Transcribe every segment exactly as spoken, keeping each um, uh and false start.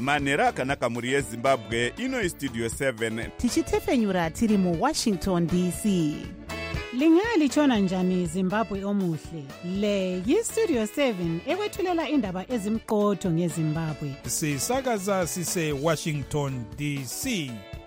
manhero akanaka mhuri yezimbabwe. Ino istudio seven tichitefenyura tiri muwashington D C. Lingalitshona njani Zimbabwe omuhle? Le yistudio seven ekwethulela indaba ezimqotho ngeZimbabwe. Sisakaza sise Washington D C.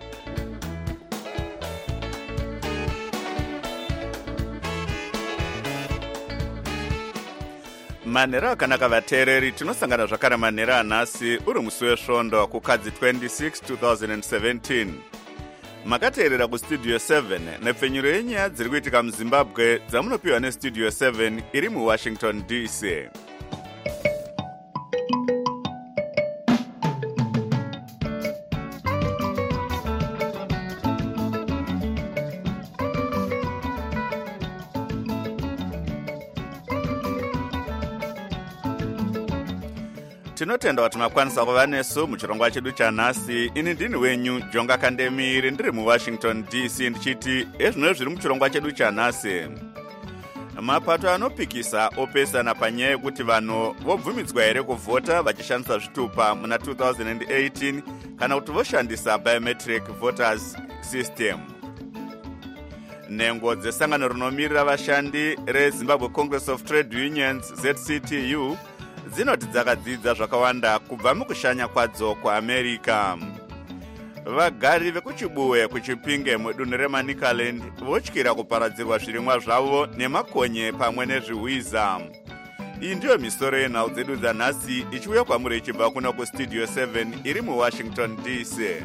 manhero akanaka vateereri, tinosangana zvakare manhero anhasi uri musi wesvondo kukadzi twenty-six twenty seventeen. Makateerera kustudio seven nepfenyuro yenyaya dziri kuitika muzimbabwe dzamunopiwa nestudio seven iri muwashington D C. Tinotenda kuti makwanisa kuva nesu muchirongwa chedu chanhasi. Ini ndini wenyu Jonga Kandemiri, ndiri muwashington D C, ndichiti ezvino zviri muchirongwa chedu chanhasi. Mapato anopikisa opesana panyaya yekuti vanhu vobvumidzwa here kuvhota vachishandisa zvitupa muna two thousand eighteen kana kuti voshandisa biometric voters system. Nhengo dzesangano rinomirira vashandi reZimbabwe Congress of Trade Unions Z C T U dzinoti dzakadzidza zvakawanda kubva mukushanya kwadzo kuAmerica. Vagari vekuchibuwe kuchipinge mudunhu reManicaland votyira kuparadzirwa zvirimwa zvavo nemakonye pamwe nezvihwiza. Iyi ndiyo misoro yenhau dzedu dzanhasi ichiuya kwamuri ichibva kuno kustudio seven iri muwashington D C.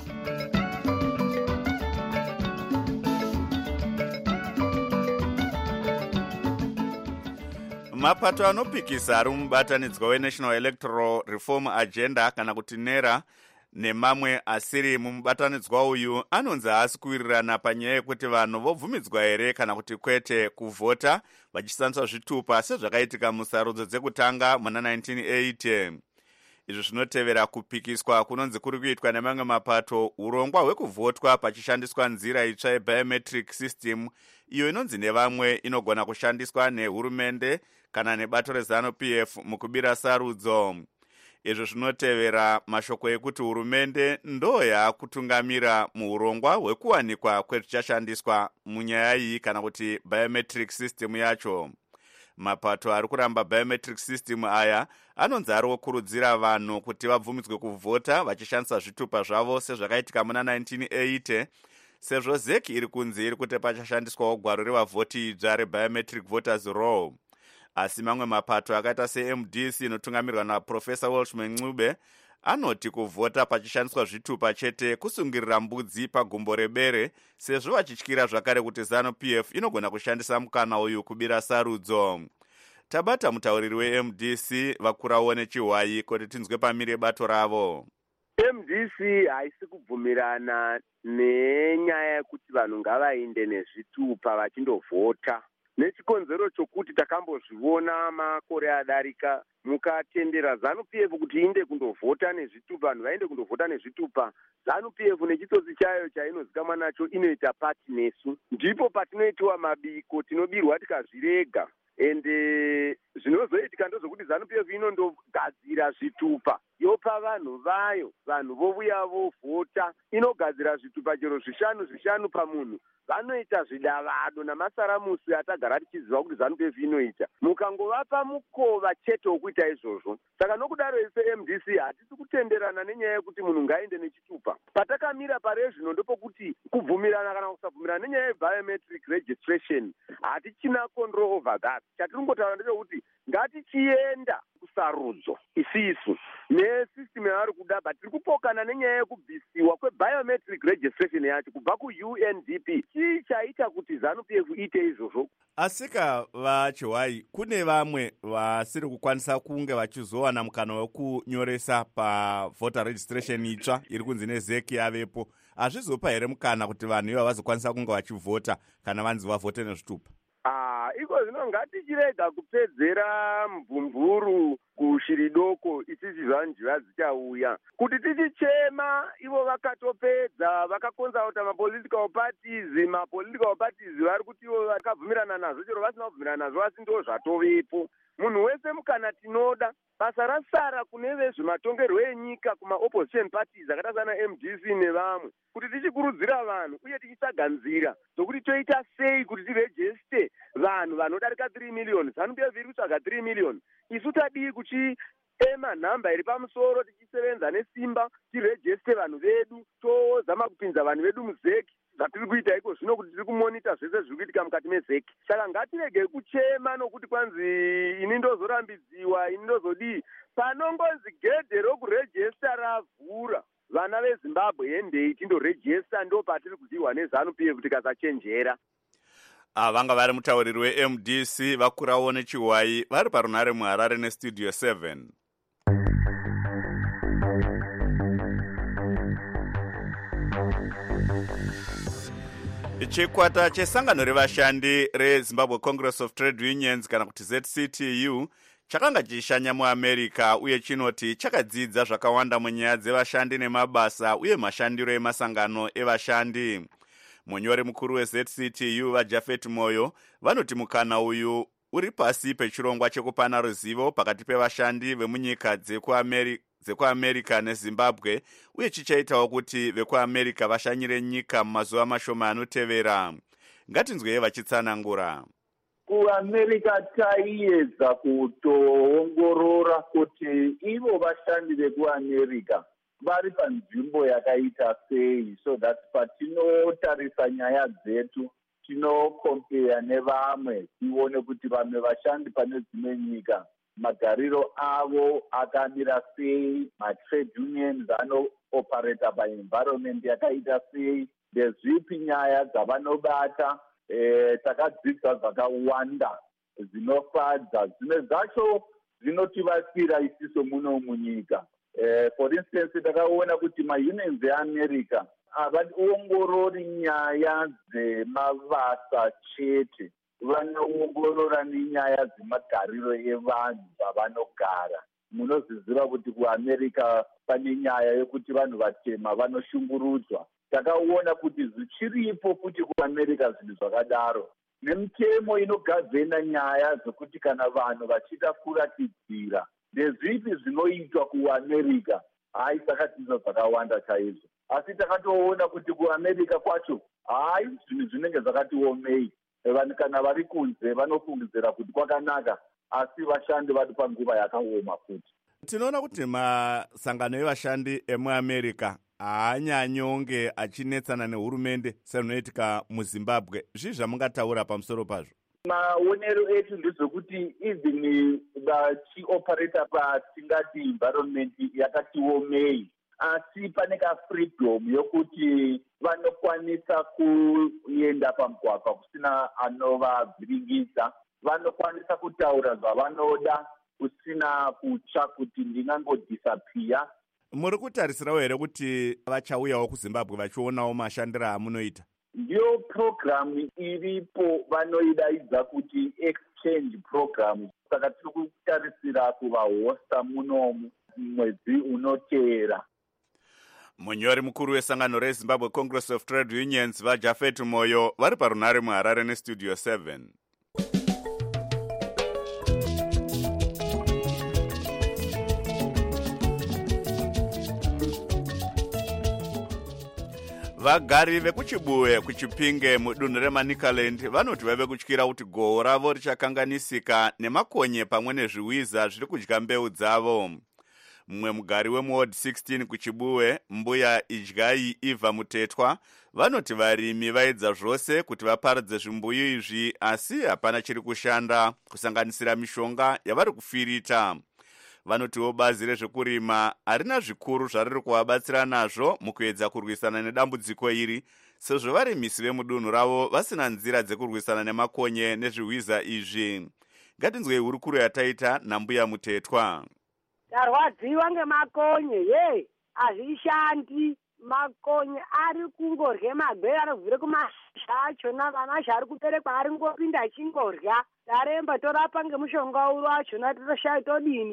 Mapato anopikisa ari mubatanidzwa weNational Electoral Reform Agenda kana kuti NERA nemamwe asiri mumubatanidzwa uyu anonzi haasi kuwirirana panyaya yekuti vanhu vobvumidzwa here kana kuti kwete kuvhota vachishandisa zvitupa sezvakaitika musarudzo dzekutanga muna nineteen eighty. Izvi zvinotevera kupikiswa kunonzi kuri kuitwa nemamwe mapato urongwa hwekuvhotwa pachishandiswa nzira itsva yebiometric system iyo inonzi nevamwe inogona kushandiswa nehurumende kana nebato reZANU-P F mukubira sarudzo. Izvo zvinotevera mashoko ekuti hurumende ndo yakutungamira muurongwa hwekuwanikwa kwezvichashandiswa munyaya iyi kana kuti biometric system yacho. Mapato ari kuramba biometric system aya anonzi ari kukurudzira vanhu kuti vabvumidzwe kuvhota vachishandisa zvitupa zvavo sezvakaitika muna nineteen eighty, sezvo Z E C iri kunzi iri kuti pachashandiswawo gwaro revavhoti idzva rebiometric voters roll. Asi mamwe mapato akaita se-M D C inotungamirwa naProfesa Welshman Ncube anoti kuvhota pachishandiswa zvitupa chete kusungirira mbudzi pagumbo rebere, sezvo vachityira zvakare kuti ZANU-P F inogona kushandisa mukana uyu kubira sarudzo. Tabata mutauriri we-M D C vakurawo nechihwai kuti tinzwe pamire bato ravo. M D C haisi kubvumirana nenyaya yekuti vanhu ngavainde nezvitupa vachindovhota. Nechikonzero chokuti takambozviona makore adarika mukatendera ZANU-P F kuti inde kundovhota nezvitupa, vanhu vainde kundovhota nezvitupa. ZANU-P F nechitsotsi chayo chainozikamwa nacho inoita pati nesu. Ndipo patinoitiwa mabiko tinobirwa tikazvirega. Ende zvinozoitika ndozvokuti ZANU-P F inondogadzira zvitupa yopa vanhu vayo, vanhu vovuya vovhota, inogadzira zvitupa chero zvishanu zvishanu pamunhu. Vanoita zvidavado namasaramusi atagara tichiziva kuti ZANU-P F inoita. Mukangovapa mukova chete wokuita izvozvo. Saka nokudaro ise M D C hatisi kutenderana nenyaya yekuti munhu ngainde nechitupa. Patakamira pare zvino ndopokuti kubvumirana kana kusabvumirana nenyaya yebiometric registration hatichina control over that. Chatiringotaura ndechekuti ngatichienda kusarudzo isisu nesystem yavari kuda, but tiri kupokana nenyaya yekubvisiwa kwebiometric registration yacho kubva ku-U N D P. Chii chaita kuti ZANU-P F iite izvozvo? Asika vachihwai, kune vamwe vasiri kukwanisa kunge vachizowana mukana wekunyoresa pavoter registration itsva iri kunzi neZ E C yavepo. Hazvizopa here mukana kuti vanhu iva vazokwanisa kunge vachivhota kana vanzi vavhote nezvitupa? Ah, iko zvino ngatichirega kupedzera mvumvuru kushiri doko ichichizva njiva dzichauya. Kuti tichichema ivo vakatopedza vakakonzauta mapolitical parties, mapolitical parties vari kuti ivo vakabvumirana nazvo chero vasina kubvumirana nazvo asi ndo zvatovepo. Munhu wese mukana tinoda. Basa rasara kune vezvematongerwo enyika kuma-opposition parties akaita sana M D C nevamwe kuti tichikurudzira vanhu uye tichisaganzira zokuti toita sei kuti tirejeste vanhu vanodarika three million. ZANU-P F iri kutsvaga three million. Isu tadii kuchiema nhamba iri pamusoro tichisevenza nesimba tirejeste vanhu vedu tozama kupinza vanhu vedu muzeki zvatiri kuita iko zvino kuti tiri kumonita zvese zviri kuitika mukati mezeki. Saka ngatirege kuchema nokuti kwanzi ini ndozorambidziwa ini ndozodii. Panongonzi gedhe rokurejesta ravhura vana veZimbabwe endei tindorejesta ndo patiri kuziwa neZANU-P F tikasachenjera. Vanga vari mutauriri we-M D C vakurawo nechiwai vari parunhare muHarare nestudio seven. Chikwata chesangano revashandi reZimbabwe Congress of Trade Unions kana kuti Z C T U chakanga chishanya muAmerica uye chinoti chakadzidza zvakawanda munyaya dzevashandi nemabasa uye mashandiro emasangano evashandi. Munyori mukuru we-Z C T U vaJafet Moyo vanoti mukana uyu uri pasi pechirongwa chekupana ruzivo pakati pevashandi vemunyika dzekuAmerica dzekuAmerica neZimbabwe uye chichaitawo kuti vekuAmerica vashanyire nyika mumazuva mashoma anotevera. Ngatinzwei vachitsanangura. KuAmerica taiedza kutoongorora kuti ivo vashandi vekuAmerica vari panzvimbo yakaita sei, so that patinotarisa nyaya dzetu tinokompea nevamwe tione kuti vamwe vashandi pane dzimwe nyika magariro avo akamira sei, matrade unions anoparata paenvironment yakaita sei, ndezvipi nyaya dzavanobata. E, takadzidza zvakawanda zvinofadza, zvimwe zvacho zvinotivatsira isiso muno munyika. E, for instance takaona kuti maunions eAmerica havaongorori nyaya dzemabasa chete, vanoongorora nenyaya dzemagariro evanhu vavanogara. Munozviziva kuti kuAmerica pane nyaya yekuti vanhu vatema vanoshungurudzwa. Takaona kuti zvichiripo kuti kuAmerica zvinhu zvakadaro, nemitemo inogadzena nyaya dzekuti kana vanhu vachida kuratidzira ndezvipi zvinoitwa kuAmerica. Hai, takadzidza zvakawanda chaizvo, asi takatoona kuti kuAmerica kwacho hai zvinhu zvinenge zvakati omei. Vanhu kana vari kunze vanofungidzira kuti kwakanaka, asi vashandi vari panguva yakaoma futi. Tinoona kuti masangano evashandi emuAmerica haanyanyonge achinetsana nehurumende sezvinoitika muZimbabwe. Zvii zvamungataura pamusoro pazvo? Maonero etu ndezvekuti even vachioparata patingati environment yakati omei, asi pane kafreedom yokuti vanokwanisa kuenda pamugwagwa kusina anovavhiringidza, vanokwanisa kutaura zvavanoda kusina kutya kuti ndingangodisappear. Muri kutarisirawo here kuti vachauyawo kuZimbabwe vachionawo mashandiro amunoita? Ndiyo program iripo vanoidaidza kuti exchange program. Saka tiri kutarisira kuvahosta munomu mwedzi unoteera. Munyori mukuru wesangano reZimbabwe Congress of Trade Unions vaJafet Moyo vari parunhare muHarare nestudio seven. Vagari vekuchibuwe kuchipinge mudunhu reManicaland vanoti vave kutyira kuti gohwo ravo richakanganisika nemakonye pamwe nezviwiza zviri kudya mbeu dzavo. Mumwe mugari wemuward sixteen kuchibuwe, mbuya Idyai Eva Mutetwa, vanoti varimi vaedza zvose kuti vaparadze zvimbuyu izvi asi hapana chiri kushanda, kusanganisira mishonga yavari kufirita. Vanotiwo bazi rezvekurima harina zvikuru zvariri kuvabatsira nazvo mukuedza kurwisana nedambudziko iri, sezvo varimisi vemudunhu ravo vasina nzira dzekurwisana nemakonye nezviwiza izvi. Ngatinzwei hurukuro yataita nambuya Mutetwa. Tarwadziwa ngemakonye, ye hazvishandi. Makonye ari kungorya magwere anobvire kumashizha achona, vanazha ari kuberekwa ari ngopinda achingorya. Taremba torapa ngemushonga uro achona, toshaya todini.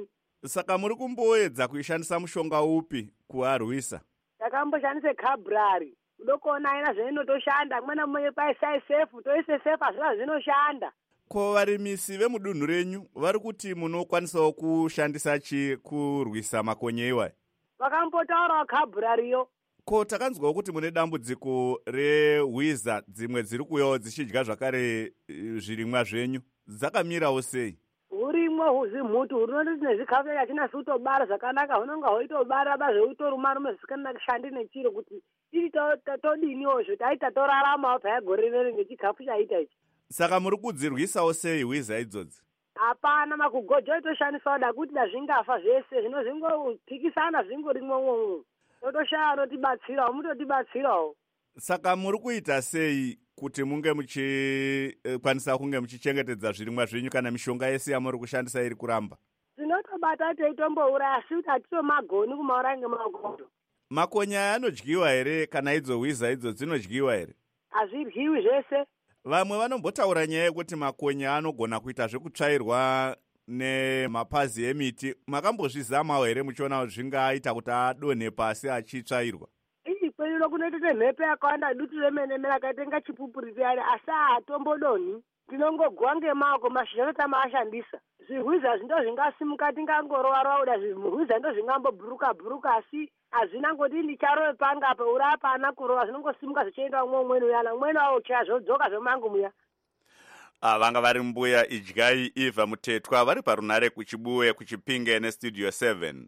Saka muri kumboedza kuishandisa mushonga upi kuarwisa? Takamboshandise Cabrari. Unokuona aina zveinotoshanda. Mwana mmoja paisai sefu, toise sefu azvina zvinoshanda. Ko varimisi vemudunhu renyu vari kuti munokwanisawo kushandisa chi kurwisa makonye iwayo? Vakambotaurawo Cabrariyo. Ko takanzwawo kuti mune dambudziko rehwiza dzimwe dziri kuuyawo dzichidya zvakare zvirimwa zvenyu. Dzakamirawo sei? Hurimwo huzimhutu hunoti nezvikafu yachina kutobara zvakanaka hunonga hoitobara bazveutoruma rume zvisikashandi nechiro kuti tiri todiniwozvo taita toraramawo paya gore rino ngechikafu chaita ichi. Saka muri kudzirwisawo sei hwiza idzodzi? Hapana, makugojo itoshandiswa da kuti da zvingafa zvese zvino zvingopikisana zvingorimwo mwomwo. Totoshaya anotibatsirawo, mutotibatsirawo. Saka muri kuita sei kuti munge muchikwanisa kunge muchichengetedza zvirimwa zvenyu kana mishonga yese yamuri kushandisa iri kuramba? Tinotobata teitombouraya asi kuti hatitomagoni kumauraya ngemagodo. Makonye aya anodyiwa here kana idzo hwiza idzo dzinodyiwa here? Hazvidyiwi zvese. Vamwe vanombotaura nyaya yekuti makonye anogona kuita zvekutsvairwa nemapazi emiti. Makambozvizamawo here muchiona kuti zvingaita kuti adonhe pasi achitsvairwa? Ii kweino kunoitete mhepo yakawanda dutu remene mene akaitenga chipupuriti ari asi hatombodonhi. Tinongoguwa ngemaoko mashizha notamaashandisa. Zvihwiza ndo zvingasimuka tingangorova kuda zvihwiza ndo zvingambobhuruka bhuruka asi hazvina ngoti ndicharove panga pa urapa ana kurova zvinongosimuka zvichienda umwe umweni uyana umweni wawo chaya zvodzoka zvomangu muya. Vanga vari mbuya Idyai Eva Mutetwa vari parunare kuchibuwe kuchipinge nestudio seven.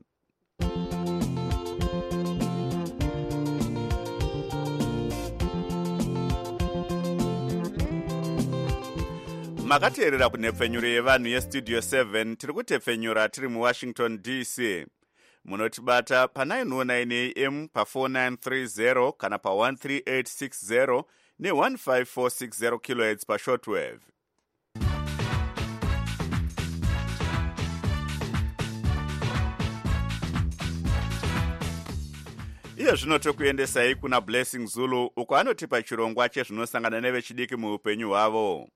Makateerera kunhepfenyuro yevanhu yestudio seven. Tiri kutepfenyura tiri muWashington D C. Munotibata pa nine oh nine A M pa four nine three zero kana pa one three eight six zero ne one five four six zero kilohertz pa shortwave. Iye zvino tokuendesai kuna Blessing Zulu uko anotipa chirongwa chezvinosangana nevechidiki muupenyu hwavo.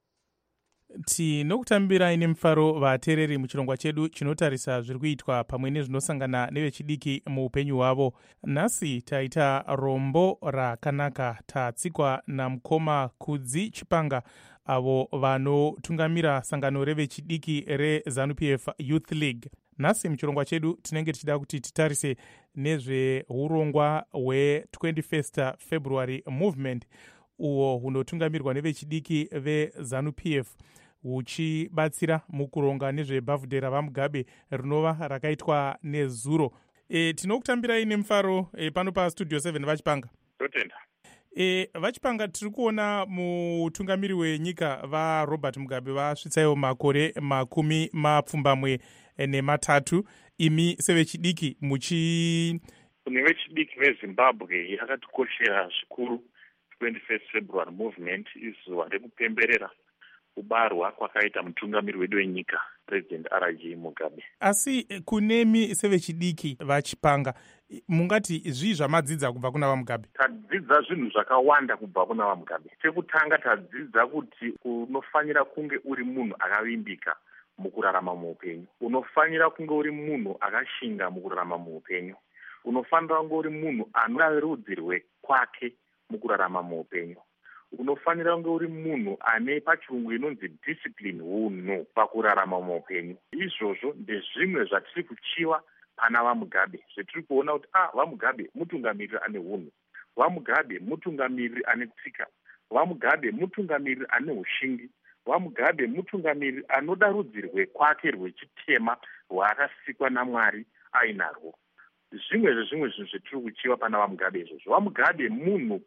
Tinokutambirai nemufaro vateereri muchirongwa chedu chinotarisa zviri kuitwa pamwe nezvinosangana nevechidiki muupenyu hwavo. Nhasi taita rombo rakanaka tatsikwa namukoma Kudzi Chipanga avo vanotungamira sangano revechidiki reZANU-P F Youth League. Nhasi muchirongwa chedu tinenge tichida kuti titarise nezveurongwa hwe-twenty-first February movement uo hunotungamirwa nevechidiki veZANU-P F huchibatsira mukuronga nezvebhavhudhe ravaMugabe rinova rakaitwa nezuro. E, tinokutambirai nemufaro e, pano pastudio seven Vachipanga. Totenda. E, Vachipanga, tiri kuona mutungamiri wenyika vaRobert Mugabe vasvitsaiwo makore makumi mapfumbamwe nematatu. Imi sevechidiki muchi kune vechidiki veZimbabwe yakatikoshera zvikuru twenty-first February movement izuva rekupemberera kubarwa kwakaita mutungamiri wedu wenyika President R J Mugabe. Asi kunemi sevechidiki Vachipanga, mungati zvii zvamadzidza kubva kuna vaMugabe? Tadzidza zvinhu zvakawanda kubva kuna vaMugabe. Chekutanga tadzidza kuti unofanira kunge uri munhu akavimbika mukurarama muupenyu. Unofanira kunge uri munhu akashinga mukurarama muupenyu. Unofanira kunge uri munhu anoda rudzi rwekwake mukurarama muupenyu. Unofanira kunge uri munhu ane pachirungu inonzi discipline, hunhu pakurarama muupenyu. Izvozvo ndezvimwe zvatiri kuchiwa pana vaMugabe. Zvetiri kuona kuti ah, vaMugabe mutungamiriri ane hunhu. vaMugabe mutungamiriri ane tsika. vaMugabe mutungamiriri ane ushingi. vaMugabe mutungamiriri anoda rudzi rwekwake rwechitema rwaakasikwa naMwari ainarwo. Zvimwe zvezvimwe zvinhu zvetiri kuchiwa pana vaMugabe izvozvo. vaMugabe munhu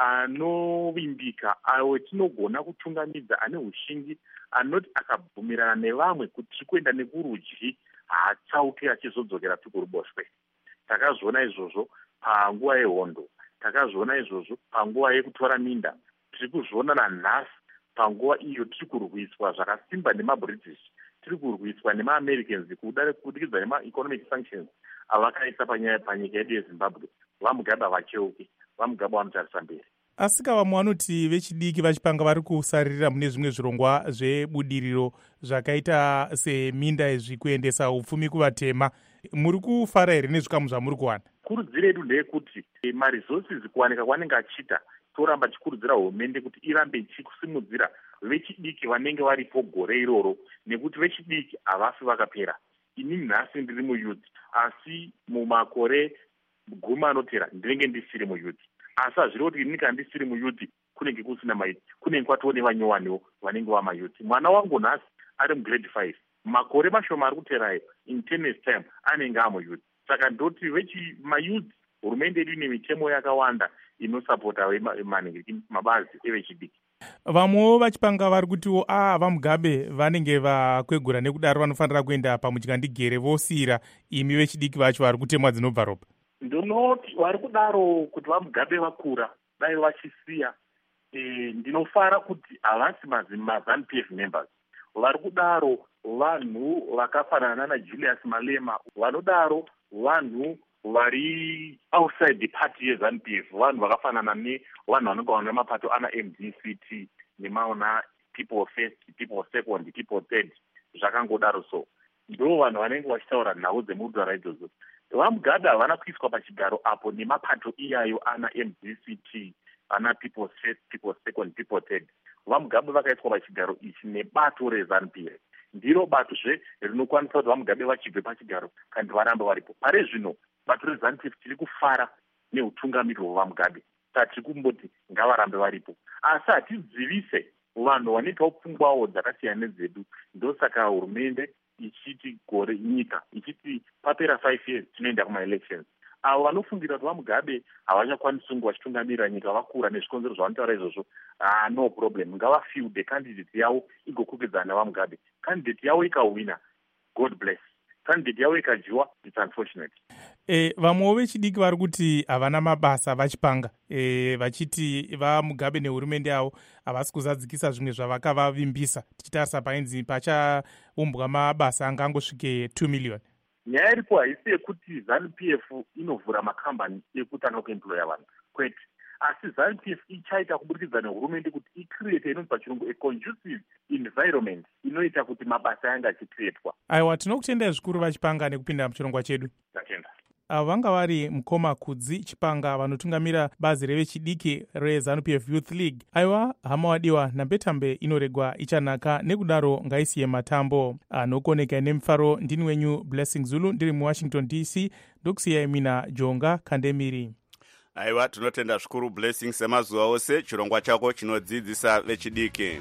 anovimbika, ayo tinogona kutungamidza, ane ushingi, anoti akabvumirana nevamwe kuti tiri kuenda nekurudyi haatsauke achizodzokera kuruboshwe. Takazviona izvozvo panguva yehondo, takazviona izvozvo panguva yekutora minda, tiri kuzviona nanhasi panguva iyo tiri kurwiswa zvakasimba nemaBritish, tiri kurwiswa nemaAmericans kubudikidza nemaeconomic sanctions avakaisa panyaya panyika yedu yeZimbabwe. vaMugabe havacheuki, vaMugabe vanotarisa mberi. asika vamwe vanoti vechidiki vachipanga vari kusaririra mune zvimwe zvirongwa zvebudiriro zvakaita seminda izvi kuendesa upfumi kuvatema. Muri kufara here nezvikamu zvamuri kuwana? Kurudziro yedu ndeyekuti maresources kuwanika kwanenge achiita toramba chikurudzira hurumende kuti irambe ichikusimudzira vechidiki vanenge varipo gore iroro, nekuti vechidiki havafi vakapera. Inini nhasi ndiri muyuth, asi mumakore gumi anotera ndinenge ndisiri muyuth. Asi hazviri kuti inini kana ndisiri muyuth kunenge kusina mayuth, kunenge kwatoo nevanyowaniwo vanenge vamayuth. Mwana wangu nhasi ari mugrade five, makore mashoma ari kuterayo in ten years time anenge amuyuth. Saka ndoti vechi mayuth, hurumende yedu ine mitemo yakawanda inosapota mabazi evechidiki. Vamwewo vachipanga vari kutiwo a vaMugabe vanenge vakwegura nekudaro vanofanira kuenda pamuchikandigere vosiyira imi vechidiki vacho vari kutemwa dzinobva ropa. Ndinoti vari kudaro kuti vaMugabe vakura dai vachisiya, e, ndinofara kuti havasi mazanu P F members. Vari kudaro vanhu vakafanana naJulius Malema, vanodaro vanhu vari outside the party yeZanu P F, vanhu vakafanana nevanhu vanonga vana mapato ana M D C T nemaona people first, people second, people third, zvakangodaro. So ndo vanhu vanenge vachitaura nhau dzemudwara idzodzo. VaMugabe havana kuiswa pachigaro apo nemapato iyayo ana M D C T, ana people first, people second, people third. VaMugabe vakaiswa pachigaro ichi nebato reZanu P F. Ndiro bato zve rinokwanisa kuti vaMugabe vachibve pachigaro kandi varambe varipo. Pare zvino bato reZanu P F tiri kufara neutungamiri hwevaMugabe, saka tiri kumboti ngavarambe varipo. Asi hatidzivise vanhu vanoitawo pfungwawo dzakasiyana nedzedu. Ndosaka hurumende ichiti gore nyika ichiti papera five years tinoenda kumaelections. Avo vanofungira kuti vaMugabe havachakwanisi kunge vachitungamirira nyika vakura nezvikonzero zvavanotaura izvozvo, ah, no problem, ngavafiude candidate yavo igokwikwidza navaMugabe. Candidate yavo ikahwina, God bless. Candidate yavo ikajiwa, it's unfortunate. E, vamwewo vechidiki vari kuti havana mabasa vachipanga, e, vachiti vaMugabe nehurumende yavo havasi kuzadzikisa zvimwe zvavakavavimbisa, tichitarisa painzi pachaumbwa mabasa angangosvike two million. Nyaya iripo haisi yekuti ZANU P F inovhura makambani ekutanga kuemploya vanhu, kwete. Asi ZANU P F ichaita kubudikidza nehurumende kuti icreate inonzi pachirungu a conducive environment inoita kuti mabasa yange achicreatwa. Aiwa, tinokutendai zvikuru vachipanga nekupinda muchirongwa chedu. Tatenda. Avo vanga vari Mukoma Kudzi Chipanga vanotungamira bazi revechidiki reZANU P F Youth League. Aiwa, hama wadiwa, nambetambe inoregwa ichanaka, nekudaro ngaisiye matambo anokoneka nemufaro. Ndini wenyu Blessing Zulu, ndiri muWashington D C, ndokusiyai mina Jonga Kandemiri. Aiwa, tinotenda zvikuru Blessing, semazuva ose chirongwa chako chinodzidzisa vechidiki.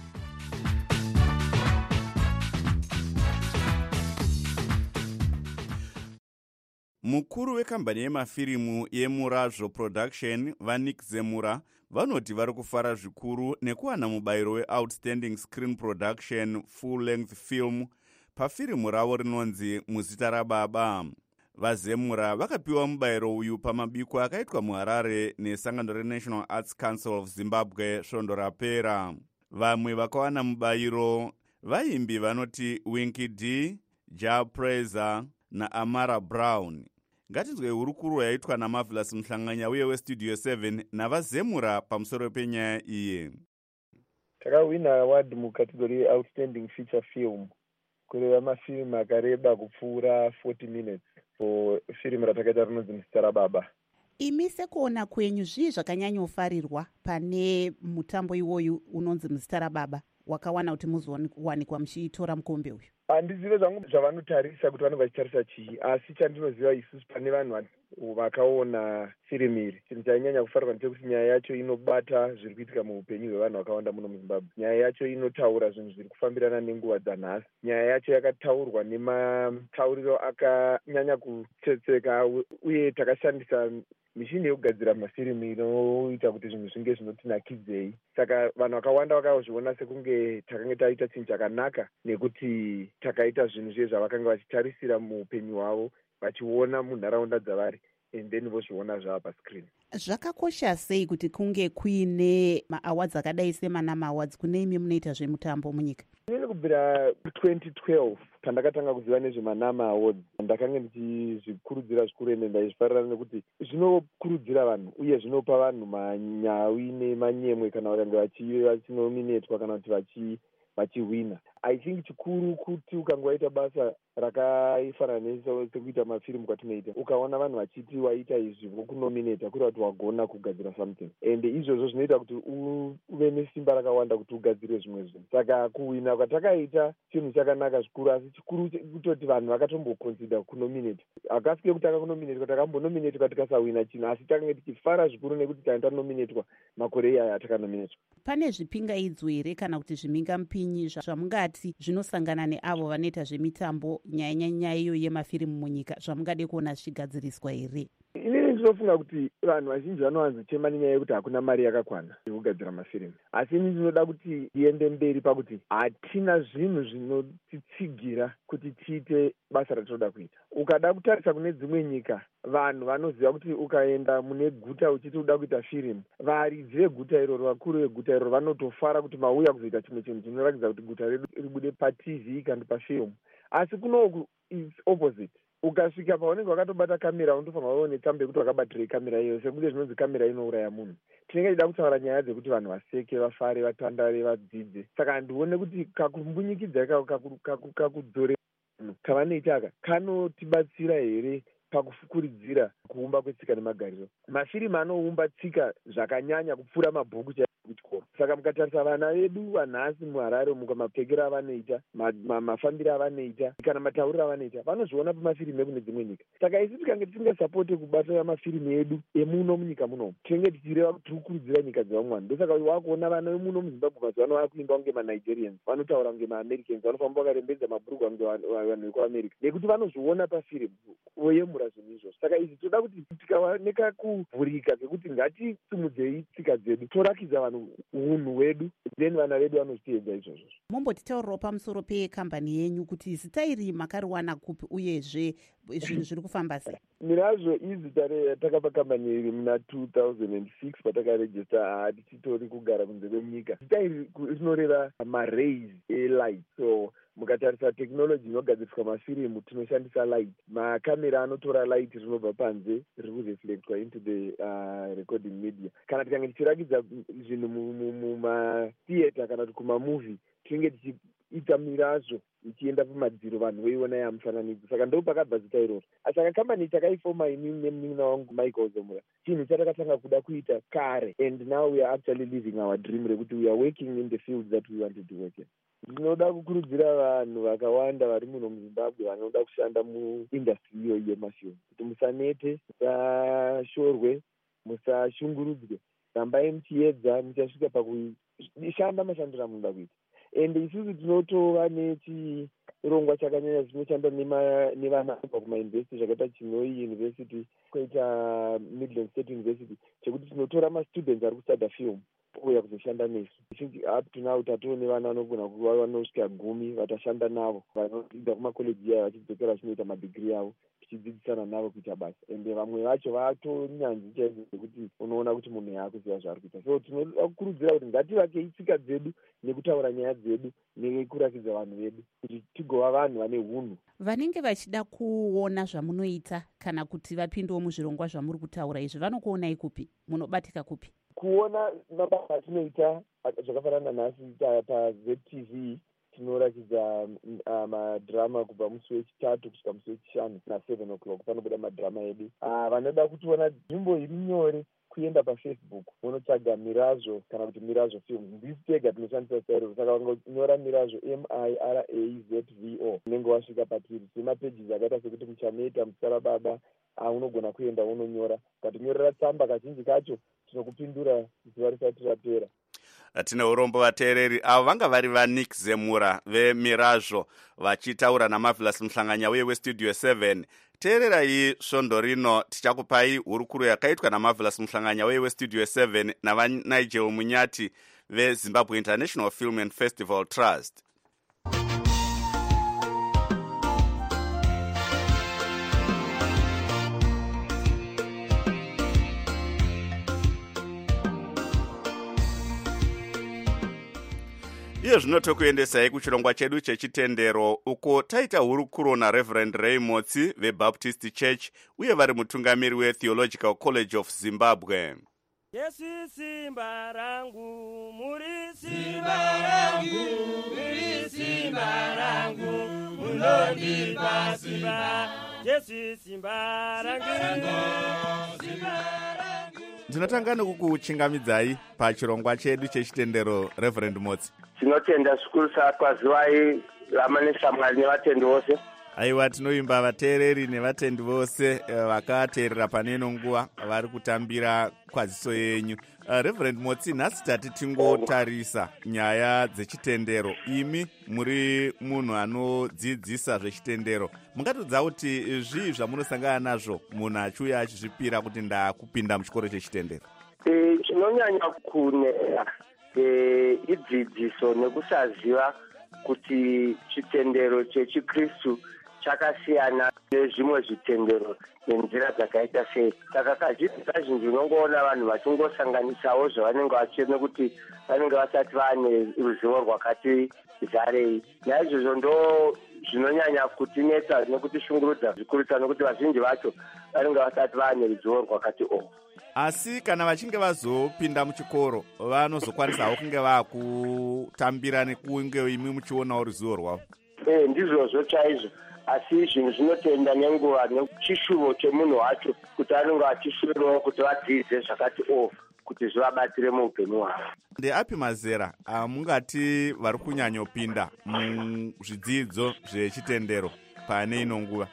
Mukuru wekambani yemafirimu yeMurazvo Production, Vanik Zemura, vanoti vari kufara zvikuru nekuwana mubayiro weOutstanding Screen Production Full Length Film pafirimu ravo rinonzi Muzita raBaba. VaZemura vakapiwa mubayiro uyu pamabiko akaitwa muHarare nesangano reNational Arts Council of Zimbabwe svondo rapera. Vamwe vakawana mubayiro vaimbi vanoti Winky D, Ja Praiser naAmara Brown. Ngatinzwe hurukuru yaitwa naMarvelous Mhlanganya uye weStudio seven navaZemura pamusoro penyaya iye. Takawina award mukategori Outstanding Feature Film kureva mafilmu akareba kupfuura forty minutes for firimu ratakaita rinonzi Muzita raBaba. Imi sekuona kwenyu zvii zvakanyanyofarirwa pane mutambo iwoyu unonzi Muzita raBaba wakawana kuti muzowanikwa muchitora mukombe uyu? Handizive zvangu zvavanotarisa kuti vanenge vachitarisa chii, asi chandinoziva isusu pane vanhu vakaona firimu iri, chinhu chainyanya kufarirwa ndechekuti nyaya yacho inobata zviri kuitika muupenyu hwevanhu vakawanda muno muZimbabwe. Nyaya yacho inotaura zvinhu zviri kufambirana nenguva dzanhasi. Nyaya yacho yakataurwa nematauriro akanyanya kutsetseka, uye takashandisa mishini yekugadzira mafirimu inoita kuti zvinhu zvinge zvinotinakidzei. Saka vanhu vakawanda vakazviona sekunge takanga taita chinhu chakanaka, nekuti takaita zvinhu zviye zvavakanga vachitarisira muupenyu hwavo, vachiona munharaunda dzavari, and then vozviona zvava pascreen. Zvakakosha sei kuti kunge kuine maawards akadai seManama Awards kune imi munoita zvemutambo munyika? Inini kubvira twenty twelve pandakatanga kuziva nezvemanama awards ndakanga ndichizvikurudzira zvikuru ende ndaizvifarira nekuti zvinokurudzira vanhu uye zvinopa vanhu manyawi nemanyemwe kana vakanga vachinominetwa kana kuti vachi vachihwina. I think chikuru kuti ukanga waita basa rakaifanana sekuita mafirimu kwatinoita ukaona vanhu vachiti waita izvi vokunomineta kuri kuti wagona kugadzira something and izvozvo zvinoita kuti uve nesimba rakawanda kuti ugadzire zvimwe zvinhu. Saka kuhwina kwatakaita chinhu chakanaka zvikuru, asi chikuru kutoti vanhu vakatomboconsider kunomineta. Hakasike kutanga kunominetwa, takambonominetwa tikasahwina chinhu, asi takanga tichifara zvikuru nekuti tanga tanominetwa makore iyaya atakanominetwa. Pane zvipingaidzo here kana kuti zvimhingamupinyi zvamungati zvinosangana neavo vanoita zvemitambo nyaya nyaya iyo yemafirimu munyika zvamungade kuona zvichigadziriswa here? Inini ndinofunga kuti vanhu vazhinji vanowanzochema nenyaya yekuti hakuna mari yakakwana yekugadzira mafirimu, asi ini ndinoda kuti tiende mberi pakuti hatina zvinhu zvinotitsigira kuti tiite basa ratinoda kuita. Ukada kutarisa kune dzimwe nyika, vanhu vanoziva kuti ukaenda mune guta uchiti uda kuita firimu, varidzi veguta iroro, vakuru veguta iroro vanotofara kuti mauya kuzoita chimwe chinhu chinoratidza kuti guta redu ribude patv kana pafirimu. Asi kunoku is opposite. Ukasvika paunenge wakatobata kamera unotofanira kuone tambo yekuti wakabatirei kamera iyo, sekuti zvinonzi kamera inouraya munhu. Tinenge tida kutaura nyaya dzekuti vanhu vaseke, vafare, vatandare, vadzidze. Saka ndione kuti kakumbunyikidzai ikako kakudzore kavanoita aka kanotibatsira here pakufukuridzira kuumba kwetsika nemagariro. Mafirimu anoumba tsika zvakanyanya kupfuura mabhuku kuchikoro. Saka mukatarisa vana vedu vanhasi muHarare mukamapfekero avanoita, mafambiro avanoita kana matauriro avanoita, vanozviona pamafirimu ekune dzimwe nyika. Saka isi tikange tisingasapote kubata mafirimu edu emuno munyika muno, tinenge tichireva kuti tirikukurudzira nyika dzevamwe vanhu. Ndosaka wakuona vana vemuno muZimbabwe mazuva ano vakuimba kunge maNigerians, vanotaura kunge maAmericans, vanofamba vakarembedza mabhurugu kunge vanhu vekuAmerica, nekuti vanozviona pafirimu voyemura zvinhu izvozvo. Saka izvi toda kuti tikaoneka kuvhurika kekuti ngatisimudzei tsika dzedu, torakidza vanhu unhu hwedu, then vana vedu vanozviedza izvozvo. Mumbotitaurirawo pamusoro pekambani yenyu kuti zita iri makariwana kupi uyezve zvinhu zviri kufamba sei? Mirazvo izita ratakapa kambani iri muna two thousand six patakarejista, hatichitori kugara kunze kwenyika. Zita iri rinoreva marays elight. So mukatarisa technology inogadziriswa mafirimu tinoshandisa light. Makamera anotora light rinobva panze riri kureflectwa into the uh, recording media. Kana tikange tichirakidza zvinhu mumatheatre kana kuti kumamovie, tinenge tichiita mirazvo ichienda pamadziro vanhu veiona yamufananidzo. Saka ndo pakabva zita iroro. Saka kambani takaifoma ini nemunina wangu Michael Zomura, chinhu chatakatanga kuda kuita kare, and now we are actually living our dream rekuti we are working in the field that we wanted to work in. Ndinoda kukurudzira vanhu vakawanda vari muno muZimbabwe vanoda kushanda muindastry iyo yemafilmu kuti musanete, musashorwe, musashungurudzwe, rambai muchiedza, muchasvika pakushanda mashandiro amunoda kuita. And isusu tinotova nechirongwa chakanyanya chinoshanda nevana kubva kumauniversity zvakaita Chinoi University, koita Midland State University, chekuti tinotora mastudents ari kustada film uya kuzoshanda nesu. Up to now tatone vana vanogona kuva vanosvika gumi vatashanda navo, vanodzidza kumakoleji aya vachidzokera vachinoita madigiri avo, tichidzidzisana navo kuita basa. Ende vamwe vacho vatonyanzvi chaizvo zvekuti unoona kuti munhu yaakuziva zvaari kuita. So tinoda kukurudzira kuti ngativakei tsika dzedu nekutaura nyaya dzedu nekurakidza vanhu vedu kuti tigova vanhu vane hunhu. Vanenge vachida kuona zvamunoita kana kuti vapindewo muzvirongwa zvamuri kutaura izvi vanokuonai kupi? Munobatika kupi? Kuona mabasa atinoita zvakafanana nhasi paZ T V tinorakidza madhirama kubva musi wechitatu kusvika musi wechishanu na seven o'clock panobuda madhirama edu. Vanoda kutiona nzvimbo iri nyore kuenda paFacebook unotsvaga Mirazvo kana kuti Mirazvo Films. Ndisi tega tinoshandisa sairo, saka wangonyora Mirazvo M I R A Z V O unenge wasvika patiri. Tine mapages akaita sekuti Muchameta, Mutsara Baba, unogona kuenda unonyora. Ukatinyorera tsamba kazhinji kacho tinokupindura zuva risati rapera. Tine urombo vateereri avo vanga vari vaNick Zemura veMirazvo vachitaura naMarvelous Muhlanganya uye weStudio seven. Teererai svondo rino tichakupai hurukuro yakaitwa naMarvelous Muhlanganya uye weStudio seven navaNigel Munyati veZimbabwe International Film and Festival Trust. Iyo zvino tokuendesai kuchirongwa chedu chechitendero uko taita hurukuro naReverend Ray Motsi veBaptist Church uye vari mutungamiri weTheological College of Zimbabwe. Yesu simba rangu, muri simba rangu, muri simba rangu, munondipa simba. Yesu simba rangu, simba rangu. Ndinotanga nokukuchingamidzai pachirongwa chedu chechitendero Reverend Motsi. Tinotenda zvikuru sakwaziwai ramanesa Mwari nevatendi vose. Aiwa, tinoimba vateereri nevatendi vose vakateerera paneno nguva vari kutambira kwaziso yenyu. Uh, Reverend Motsi, nhasi tati tingotarisa nyaya dzechitendero. Imi muri munhu anodzidzisa zvechitendero. Mungatodza kuti zvii zvamunosangana nazvo munhu achiuya achizvipira kuti ndakupinda muchikoro chechitendero? E, chinonyanya kunera e, idzidziso nekusaziva kuti chitendero chechikristu chakasiyana nezvimwe zvitendero nenzira dzakaita sei. Saka kazhinji kazhinji unongoona vanhu vachingosanganisawo zvavanenge vachiona kuti vanenge vasati vane ruzivo rwakati zarei. Naizvozvo ndo zvinonyanya kutinetsa nekutishungurudza zvikurisa nokuti vazhinji vacho vanenge vasati vane ruzivo rwakati o. Asi kana vachinge vazopinda muchikoro vanozokwanisawo kunge vakutambira nekunge imi muchionawo ruzivo rwavo. Eh, ndizvozvo chaizvo. Asi zvinhu zvinotenda nenguva nechishuvo chemunhu wacho kuti anenge achishuvirawo kuti vadzidze zvakati o kuti zvivabatsire muupenyu hwavo. Ndeapi mazera amungati vari kunyanyopinda muzvidzidzo zvechitendero pane ino nguva?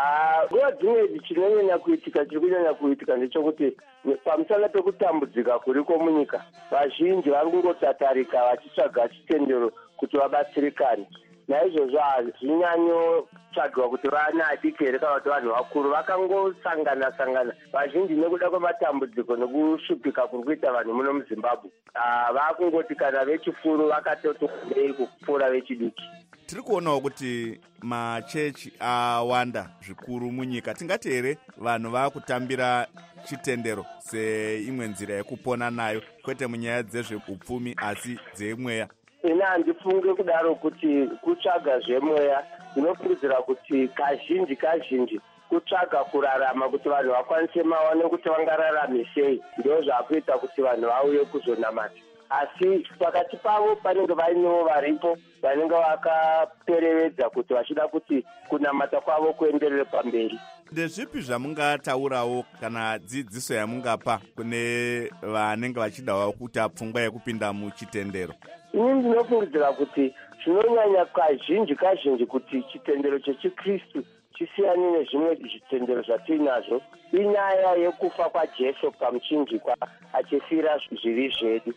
Nguva dzimwe chinonyanya kuitika chiri kunyanya kuitika ndechekuti pamusana pekutambudzika kuriko munyika vazhinji vari kungotatarika vachitsvaga chitendero kuti vabatsirikane. Naizvozvo hazvinyanyotsvagwa kuti vana adiki here kana kuti vanhu vakuru vakangosangana sangana vazhinji nekuda kwematambudziko nekushupika kuri kuita vanhu muno muZimbabwe. Vakungoti kana vechifuru vakatotondei kupfuura vechidiki. Tiri kuonawo kuti machechi awanda zvikuru munyika. Tingati here vanhu vakutambira chitendero seimwe nzira yekupona nayo, kwete munyaya dzezveupfumi asi dzemweya? Ina handifunge kudaro kuti kutsvaga zvemweya. Ndinofungidzira kuti kazhinji kazhinji kutsvaga kurarama kuti vanhu vakwanise mawane kuti vangararame sei ndo zvakuita kuti vanhu vauye kuzonamata. Asi pakati pavo panenge vainewo varipo vanenge vakaperevedza kuti vachida kuti kunamata kwavo kuenderere pamberi. Ndezvipi zvamungataurawo kana dzidziso yamungapa kune vanenge vachidawo kuita pfungwa yekupinda muchitendero? Ini ndinofungidzira kuti zvinonyanya kazhinji kazhinji kuti chitendero chechikristu chisiyane nezvimwe zvitendero zvatinazvo inyaya yekufa kwaJesu pamuchinjikwa achifira zvivi zvedu.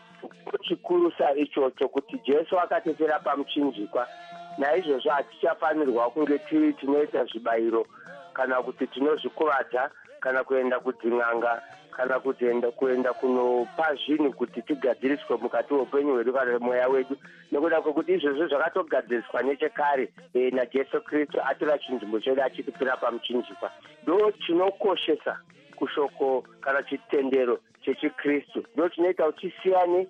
Chikuru saichocho kuti Jesu akatefera pamuchinjikwa. Naizvozvo hatichafanirwa kunge tiri tinoita zvibayiro kana kuti tinozvikuvadza kana kuenda kudzin'anga kana kuenda kuenda kunopa zvinhu kuti tigadziriswe mukati weupenyu hwedu kana mweya wedu, nekuda kwekuti izvozvo zvakatogadziriswa nechekare e, naJesu Kristu atora chinzvimbo chedu achitipira pamuchinjikwa. Ndo chinokoshesa kushoko kana chitendero chechikristu. Ndo chinoita kuti chisiyane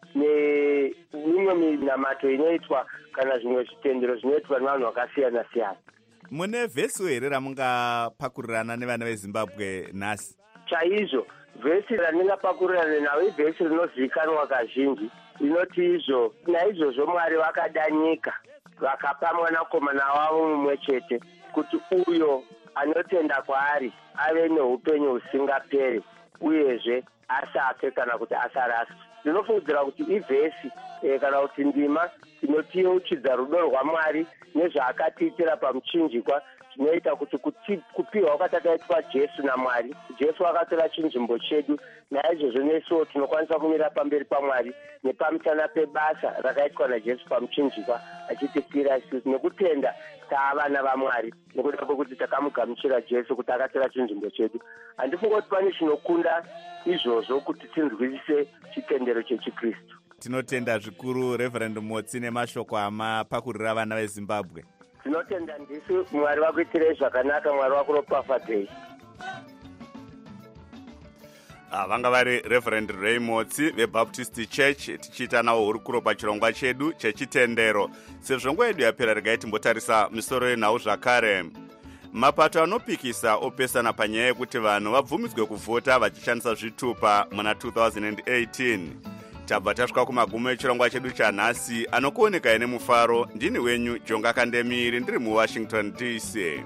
neimwe minamato inoitwa kana zvimwe zvitendero zvinoitwa nevanhu vakasiyana siyana. Mune vhesi here ramungapakurirana nevana veZimbabwe nhasi? Chaizvo, vhesi randingapakurirana navo ivhesi rinozivikanwa kazhinji inoti izvo naizvozvo Mwari vakada nyika vakapa mwanakomana wavo mumwe chete kuti uyo anotenda kwaari ave neupenyu husingaperi uyezve asafe kana kuti asaraswe. Ndinofungidzira kuti ivhesi e, kana kuti ndima inotiyeuchidza rudo rwaMwari nezvaakatiitira pamuchinjikwa zvinoita kuti kupiwa kwatakaitwa Jesu naMwari. Jesu akatora chinzvimbo chedu, naizvozvo nesuwo tinokwanisa kumira pamberi paMwari nepamusana pebasa rakaitwa naJesu pamuchinjikwa achitifira isusu. Nekutenda taavana vaMwari nekuda kwekuti takamugamuchira Jesu kuti akatora chinzvimbo chedu. Handifunga kuti pane chinokunda izvozvo kuti tinzwisise chitendero chechikristu. Tinotenda zvikuru Reverend Motsi nemashoko amapakurira vana veZimbabwe. Tinotenda ndisu. Mwari vakuitirei zvakanaka, Mwari vakuropafadzei. vanga vari Reverend Raymond veBaptist Church, tichiita nawo hurukuro pachirongwa chedu chechitendero. Sezvo nguva yedu yapera, regai timbotarisa misoro yenhau zvakare. Mapato anopikisa opesana panyaya yekuti vanhu vabvumidzwe kuvhota vachishandisa zvitupa muna two thousand eighteen. Tabva tasvika kumagumo echirongwa chedu chanhasi, anokuonekai nemufaro. Ndini wenyu Jonga Kandemiri, ndiri muWashington D C.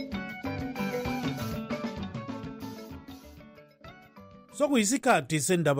sokuyisikhathi sendaba